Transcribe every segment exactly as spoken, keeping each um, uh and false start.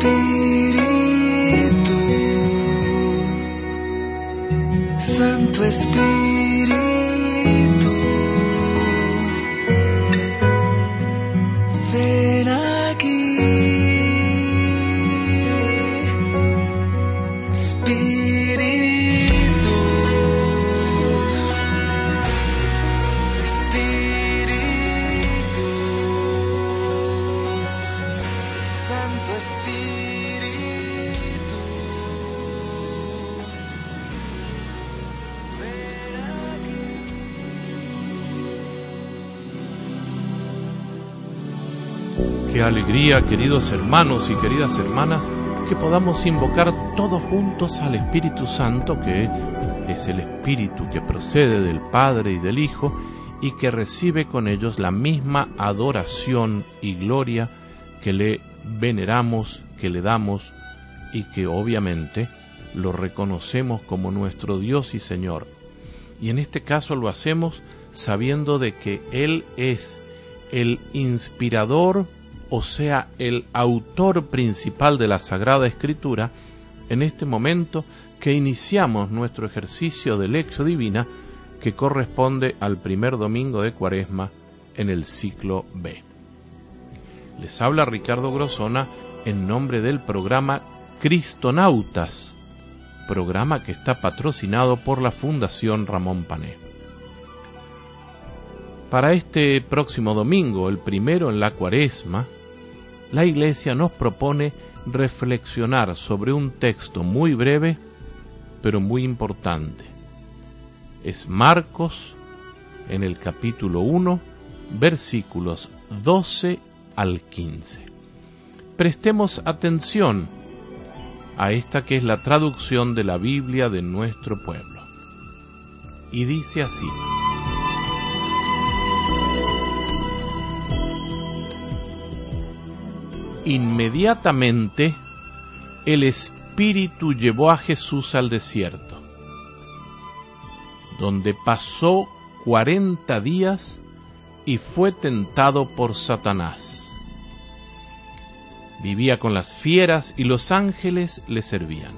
Espíritu, Santo Espíritu, ven aquí. Espíritu, Espíritu, Santo Espíritu, ven aquí. Qué alegría, queridos hermanos y queridas hermanas, que podamos invocar todos juntos al Espíritu Santo, que es el Espíritu que procede del Padre y del Hijo y que recibe con ellos la misma adoración y gloria que le veneramos, que le damos y que obviamente lo reconocemos como nuestro Dios y Señor. Y en este caso lo hacemos sabiendo de que Él es el inspirador, o sea, el autor principal de la Sagrada Escritura, en este momento que iniciamos nuestro ejercicio de Lectio Divina, que corresponde al primer domingo de Cuaresma en el ciclo B. Les habla Ricardo Grosona en nombre del programa Cristonautas, programa que está patrocinado por la Fundación Ramón Pané. Para este próximo domingo, el primero en la Cuaresma, la Iglesia nos propone reflexionar sobre un texto muy breve, pero muy importante. Es Marcos, en el capítulo uno, versículos doce al quince. Prestemos atención a esta que es la traducción de la Biblia de nuestro pueblo. Y dice así: Inmediatamente el Espíritu llevó a Jesús al desierto, donde pasó cuarenta días y fue tentado por Satanás. Vivía con las fieras y los ángeles le servían.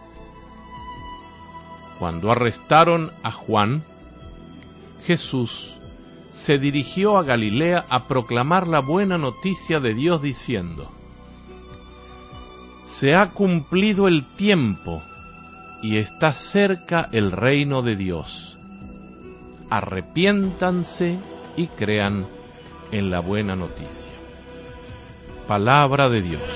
Cuando arrestaron a Juan, Jesús se dirigió a Galilea a proclamar la buena noticia de Dios diciendo: Se ha cumplido el tiempo y está cerca el reino de Dios. Arrepiéntanse y crean en la buena noticia. Palabra de Dios.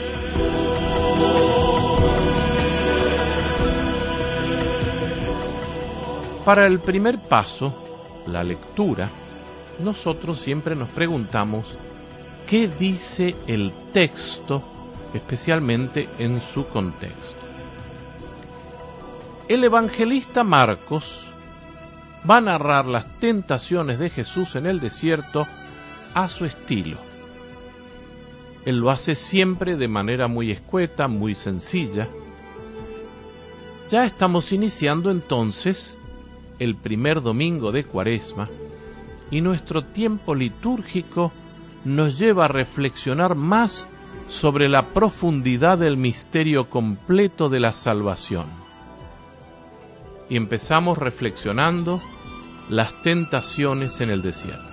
Para el primer paso, la lectura, nosotros siempre nos preguntamos qué dice el texto, especialmente en su contexto. El evangelista Marcos va a narrar las tentaciones de Jesús en el desierto a su estilo. Él lo hace siempre de manera muy escueta, muy sencilla. Ya estamos iniciando entonces el primer domingo de Cuaresma, y nuestro tiempo litúrgico nos lleva a reflexionar más sobre la profundidad del misterio completo de la salvación. Y empezamos reflexionando las tentaciones en el desierto.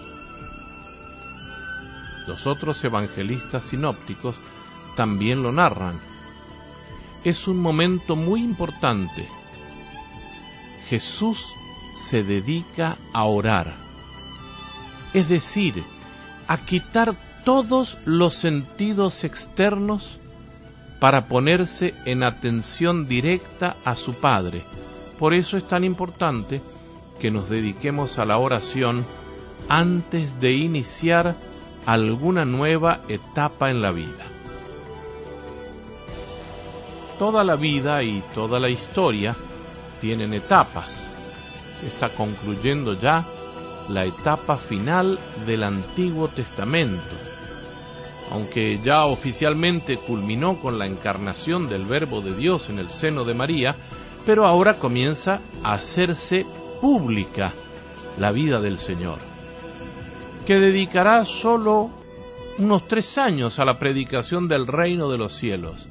Los otros evangelistas sinópticos también lo narran. Es un momento muy importante. Jesús se dedica a orar. Es decir, a quitar todos los sentidos externos para ponerse en atención directa a su Padre. Por eso es tan importante que nos dediquemos a la oración antes de iniciar alguna nueva etapa en la vida. Toda la vida y toda la historia tienen etapas. Está concluyendo ya la etapa final del Antiguo Testamento, aunque ya oficialmente culminó con la encarnación del Verbo de Dios en el seno de María, pero ahora comienza a hacerse pública la vida del Señor, que dedicará solo unos tres años a la predicación del reino de los cielos.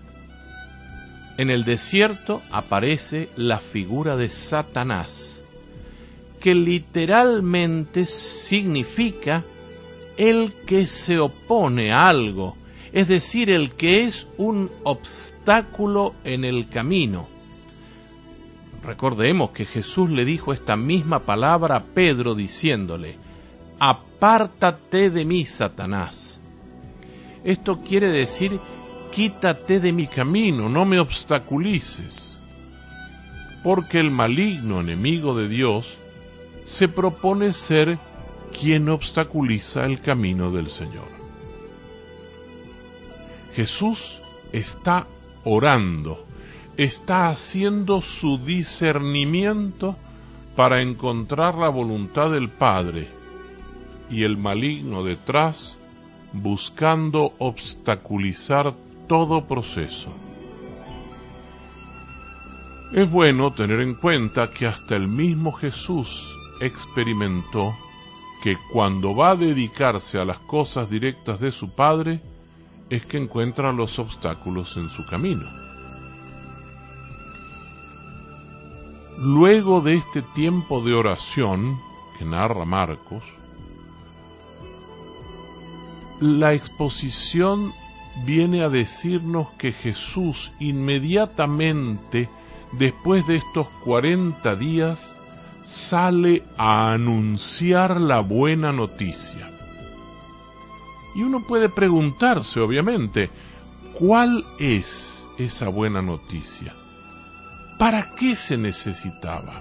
En el desierto aparece la figura de Satanás, que literalmente significa el que se opone a algo, es decir, el que es un obstáculo en el camino. Recordemos que Jesús le dijo esta misma palabra a Pedro diciéndole: apártate de mí, Satanás. Esto quiere decir: quítate de mi camino, no me obstaculices. Porque el maligno enemigo de Dios se propone ser quien obstaculiza el camino del Señor. Jesús está orando, está haciendo su discernimiento para encontrar la voluntad del Padre, y el maligno detrás buscando obstaculizar todo proceso. Es bueno tener en cuenta que hasta el mismo Jesús experimentó que cuando va a dedicarse a las cosas directas de su Padre, es que encuentra los obstáculos en su camino. Luego de este tiempo de oración que narra Marcos, la exposición viene a decirnos que Jesús inmediatamente después de estos cuarenta días sale a anunciar la buena noticia. Y uno puede preguntarse, obviamente, ¿cuál es esa buena noticia? ¿Para qué se necesitaba?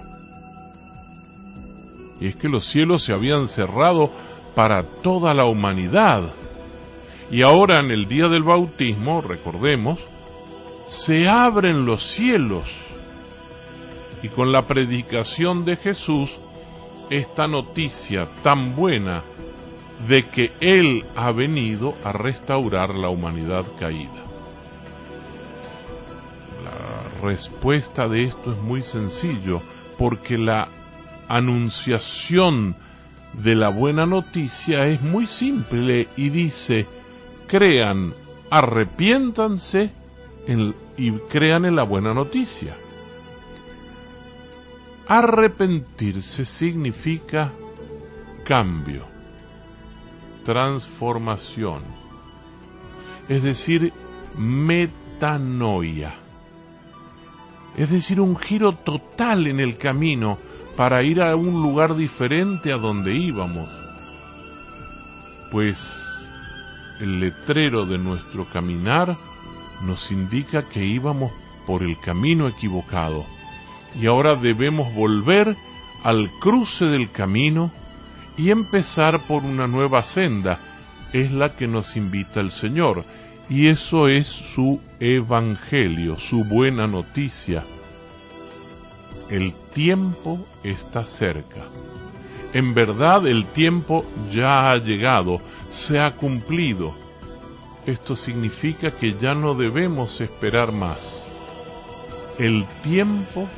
Y es que los cielos se habían cerrado para toda la humanidad. Y ahora en el día del bautismo, recordemos, se abren los cielos. Y con la predicación de Jesús, esta noticia tan buena de que Él ha venido a restaurar la humanidad caída. La respuesta de esto es muy sencillo, porque la anunciación de la buena noticia es muy simple y dice: crean, arrepiéntanse en, y crean en la buena noticia. Arrepentirse significa cambio, transformación, es decir, metanoia, es decir, un giro total en el camino para ir a un lugar diferente a donde íbamos, pues el letrero de nuestro caminar nos indica que íbamos por el camino equivocado y ahora debemos volver al cruce del camino y empezar por una nueva senda. Es la que nos invita el Señor, y eso es su evangelio, su buena noticia. El tiempo está cerca. En verdad, el tiempo ya ha llegado, se ha cumplido. Esto significa que ya no debemos esperar más. El tiempo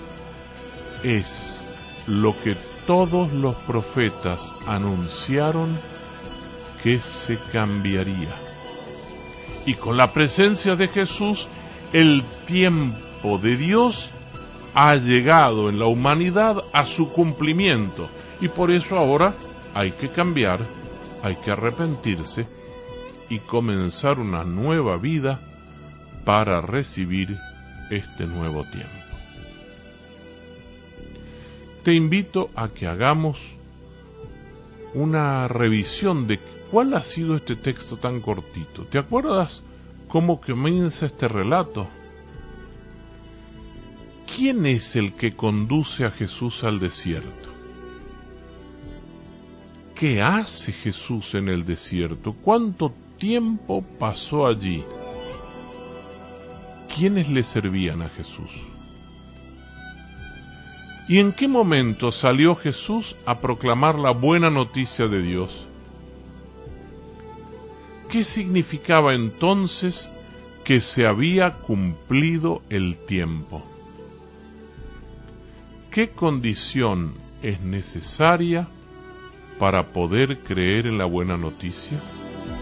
es lo que todos los profetas anunciaron que se cambiaría. Y con la presencia de Jesús, el tiempo de Dios ha llegado en la humanidad a su cumplimiento. Y por eso ahora hay que cambiar, hay que arrepentirse y comenzar una nueva vida para recibir este nuevo tiempo. Te invito a que hagamos una revisión de cuál ha sido este texto tan cortito. ¿Te acuerdas cómo comienza este relato? ¿Quién es el que conduce a Jesús al desierto? ¿Qué hace Jesús en el desierto? ¿Cuánto tiempo pasó allí? ¿Quiénes le servían a Jesús? ¿Y en qué momento salió Jesús a proclamar la buena noticia de Dios? ¿Qué significaba entonces que se había cumplido el tiempo? ¿Qué condición es necesaria para poder creer en la buena noticia?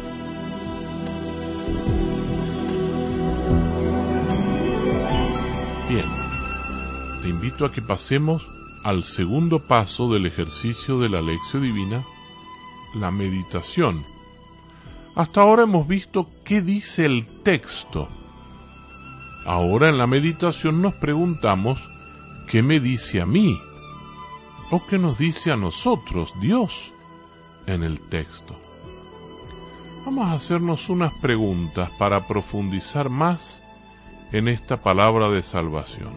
invito a que pasemos al segundo paso del ejercicio de la lección divina, la meditación. Hasta ahora hemos visto qué dice el texto. Ahora en la meditación nos preguntamos, ¿qué me dice a mí? ¿O qué nos dice a nosotros, Dios, en el texto? Vamos a hacernos unas preguntas para profundizar más en esta palabra de salvación.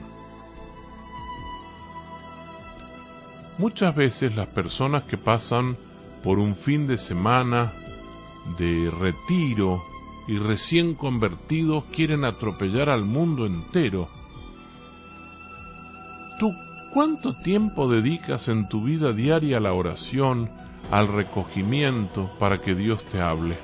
Muchas veces las personas que pasan por un fin de semana de retiro y recién convertidos quieren atropellar al mundo entero. ¿Tú cuánto tiempo dedicas en tu vida diaria a la oración, al recogimiento, para que Dios te hable?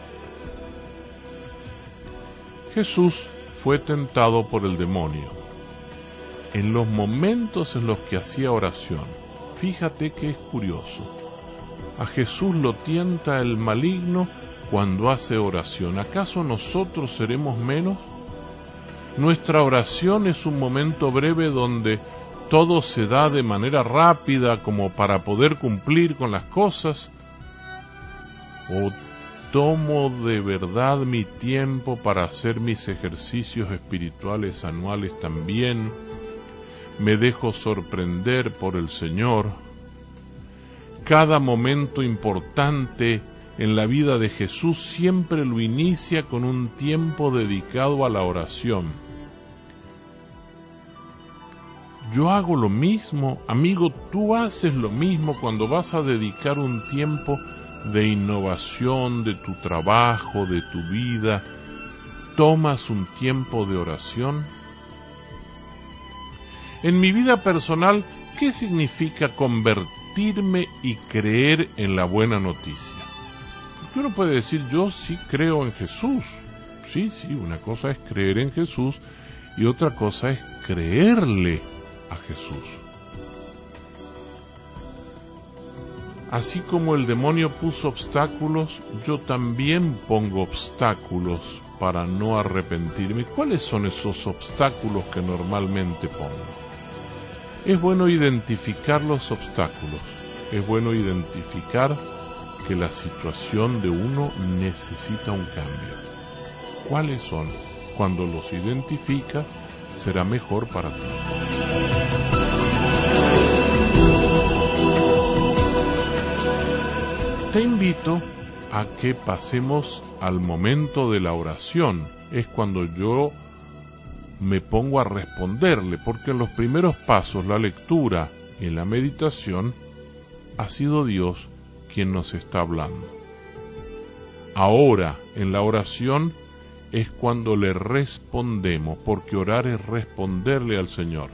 Jesús fue tentado por el demonio. En los momentos en los que hacía oración, fíjate que es curioso, a Jesús lo tienta el maligno cuando hace oración. ¿Acaso nosotros seremos menos? Nuestra oración es un momento breve donde todo se da de manera rápida como para poder cumplir con las cosas. ¿O tomo de verdad mi tiempo para hacer mis ejercicios espirituales anuales también? ¿Me dejo sorprender por el Señor? Cada momento importante en la vida de Jesús siempre lo inicia con un tiempo dedicado a la oración. Yo hago lo mismo, amigo, tú haces lo mismo cuando vas a dedicar un tiempo de innovación de tu trabajo, de tu vida. ¿Tomas un tiempo de oración? En mi vida personal, ¿qué significa convertirme y creer en la buena noticia? Uno puede decir, yo sí creo en Jesús. Sí, sí, una cosa es creer en Jesús y otra cosa es creerle a Jesús. Así como el demonio puso obstáculos, yo también pongo obstáculos para no arrepentirme. ¿Cuáles son esos obstáculos que normalmente pongo? Es bueno identificar los obstáculos. Es bueno identificar que la situación de uno necesita un cambio. ¿Cuáles son? Cuando los identifica, será mejor para ti. Te invito a que pasemos al momento de la oración. Es cuando yo me pongo a responderle, porque en los primeros pasos, la lectura y la meditación, ha sido Dios quien nos está hablando. Ahora, en la oración, es cuando le respondemos, porque orar es responderle al Señor.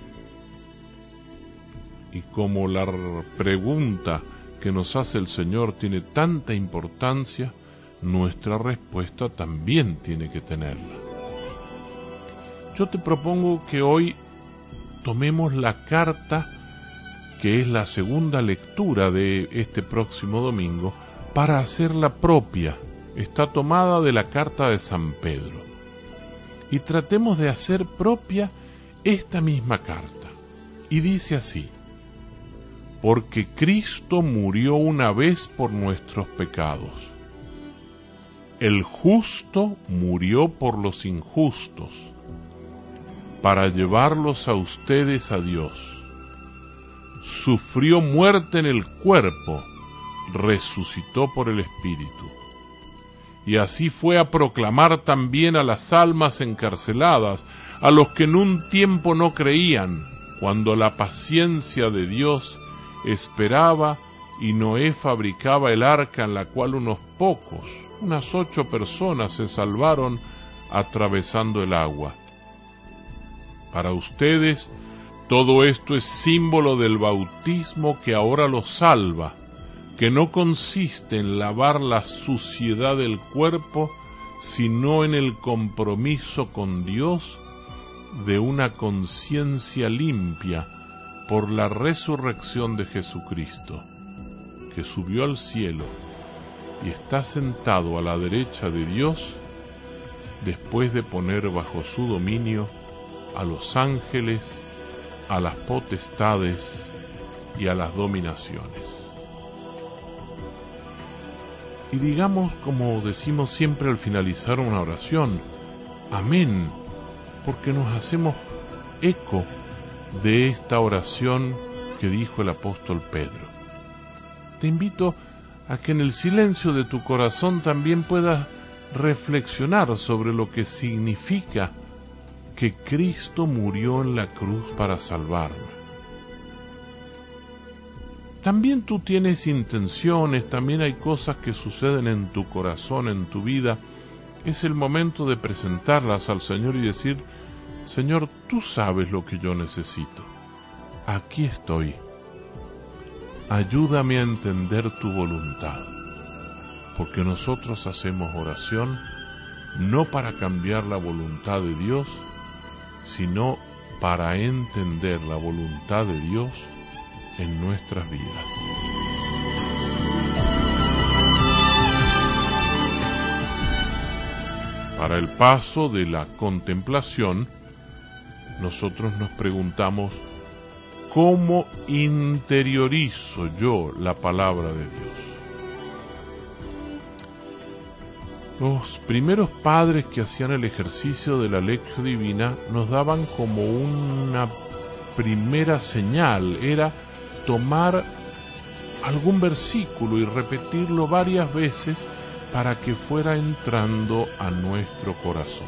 Y como la pregunta que nos hace el Señor tiene tanta importancia, nuestra respuesta también tiene que tenerla. Yo te propongo que hoy tomemos la carta, que es la segunda lectura de este próximo domingo, para hacerla propia. Está tomada de la carta de San Pedro. Y tratemos de hacer propia esta misma carta. Y dice así: porque Cristo murió una vez por nuestros pecados. El justo murió por los injustos, para llevarlos a ustedes a Dios. Sufrió muerte en el cuerpo, resucitó por el Espíritu. Y así fue a proclamar también a las almas encarceladas, a los que en un tiempo no creían, cuando la paciencia de Dios esperaba y Noé fabricaba el arca en la cual unos pocos, unas ocho personas se salvaron atravesando el agua. Para ustedes, todo esto es símbolo del bautismo que ahora los salva, que no consiste en lavar la suciedad del cuerpo, sino en el compromiso con Dios de una conciencia limpia por la resurrección de Jesucristo, que subió al cielo y está sentado a la derecha de Dios después de poner bajo su dominio a los ángeles a las potestades y a las dominaciones. Y digamos, como decimos siempre al finalizar una oración, amén, porque nos hacemos eco de esta oración que dijo el apóstol Pedro. Te invito a que en el silencio de tu corazón también puedas reflexionar sobre lo que significa que Cristo murió en la cruz para salvarme. También tú tienes intenciones, también hay cosas que suceden en tu corazón, en tu vida. Es el momento de presentarlas al Señor y decir, Señor, tú sabes lo que yo necesito. Aquí estoy. Ayúdame a entender tu voluntad. Porque nosotros hacemos oración no para cambiar la voluntad de Dios, sino para entender la voluntad de Dios en nuestras vidas. Para el paso de la contemplación, nosotros nos preguntamos, ¿cómo interiorizo yo la palabra de Dios? Los primeros padres que hacían el ejercicio de la lección divina nos daban como una primera señal, era tomar algún versículo y repetirlo varias veces para que fuera entrando a nuestro corazón.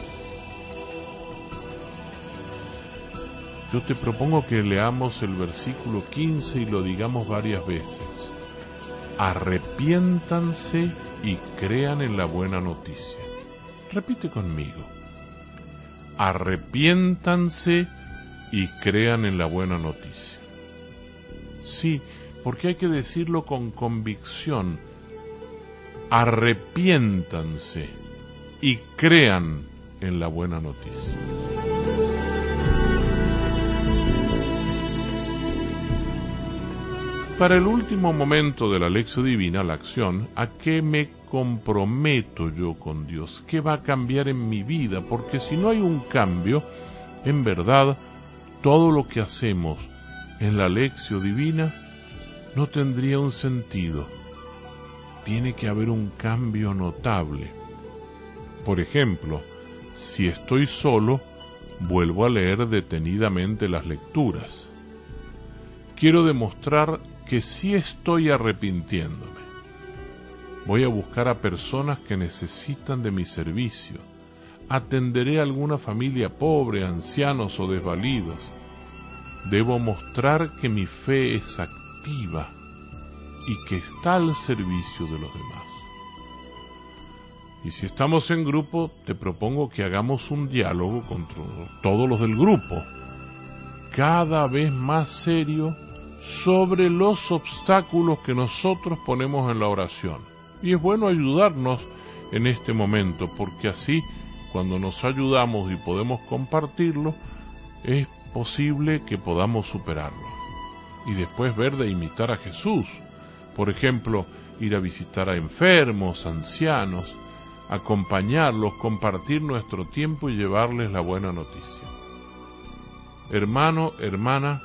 Yo te propongo que leamos el versículo quince y lo digamos varias veces. Arrepiéntanse y crean en la buena noticia. Repite conmigo. Arrepiéntanse y crean en la buena noticia. Sí, porque hay que decirlo con convicción. Arrepiéntanse y crean en la buena noticia. Para el último momento de la lección divina, la acción, ¿a qué me comprometo yo con Dios? ¿Qué va a cambiar en mi vida? Porque si no hay un cambio, en verdad, todo lo que hacemos en la lección divina no tendría un sentido. Tiene que haber un cambio notable. Por ejemplo, si estoy solo, vuelvo a leer detenidamente las lecturas. Quiero demostrar que sí estoy arrepintiéndome. Voy a buscar a personas que necesitan de mi servicio. Atenderé a alguna familia pobre, ancianos o desvalidos. Debo mostrar que mi fe es activa y que está al servicio de los demás. Y si estamos en grupo, te propongo que hagamos un diálogo con todos los del grupo, cada vez más serio, sobre los obstáculos que nosotros ponemos en la oración. Y es bueno ayudarnos en este momento, porque así, cuando nos ayudamos y podemos compartirlo, es posible que podamos superarlo. Y después ver de imitar a Jesús. Por ejemplo, ir a visitar a enfermos, ancianos, acompañarlos, compartir nuestro tiempo y llevarles la buena noticia. Hermano, hermana,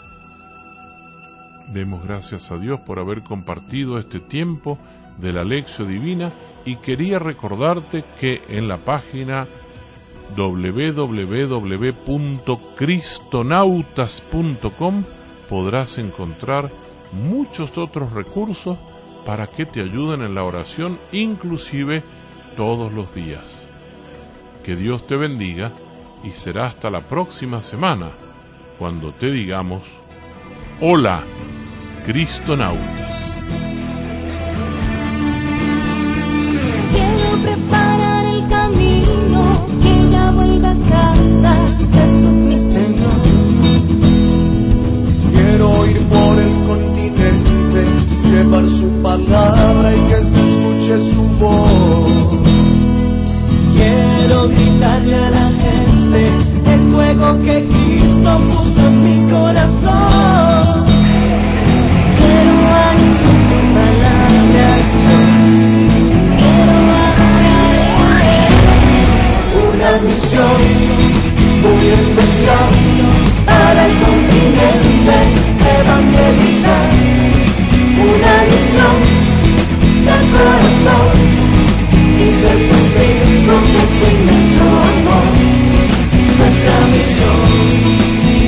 demos gracias a Dios por haber compartido este tiempo de la lección divina y quería recordarte que en la página doble u doble u doble u punto cristonautas punto com podrás encontrar muchos otros recursos para que te ayuden en la oración, inclusive todos los días. Que Dios te bendiga y será hasta la próxima semana cuando te digamos hola, Cristonautas. Quiero preparar el camino, que ya vuelva a casa, Jesús mi Señor. Quiero ir por el continente, llevar su palabra y que se escuche su voz. Quiero gritarle a la gente el fuego que Cristo puso en mi corazón. Quiero anunciar tu palabra, quiero adorar. Una misión muy especial para para el continente, evangelizar, una misión del corazón y ser testigos de su inmenso amor, nuestra misión.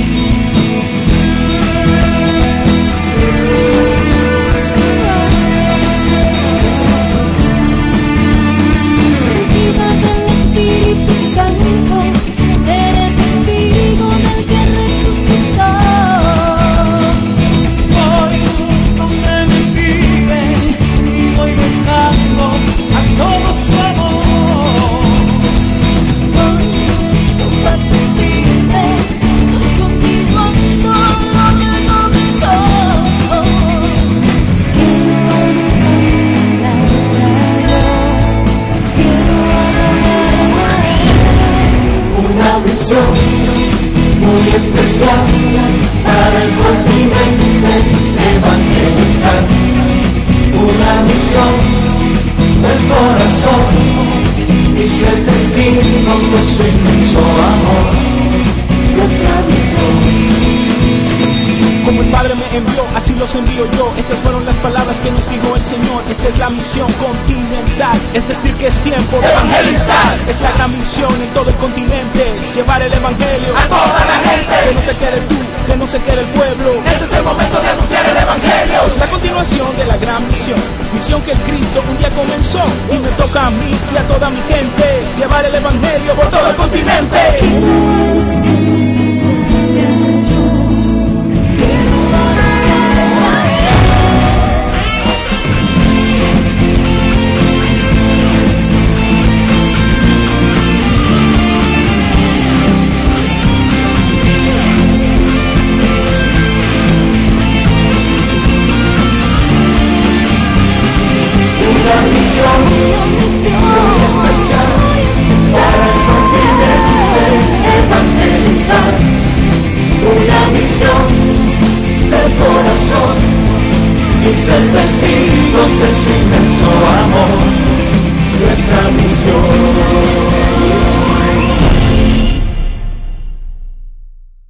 Muy especial para el continente, evangelizar, una misión del corazón y ser testigos de su inmenso amor, nuestra misión. Como el Padre me envió, así los envío yo. Esas fueron las palabras que nos dijo el Señor. Esta es la misión continental, es decir que es tiempo de evangelizar. Es la gran misión en todo el continente, llevar el evangelio a toda la gente. Que no se quede tú, que no se quede el pueblo. Este es el momento de anunciar el evangelio. Es la continuación de la gran misión, misión que el Cristo un día comenzó. Y me toca a mí y a toda mi gente llevar el evangelio por todo el continente.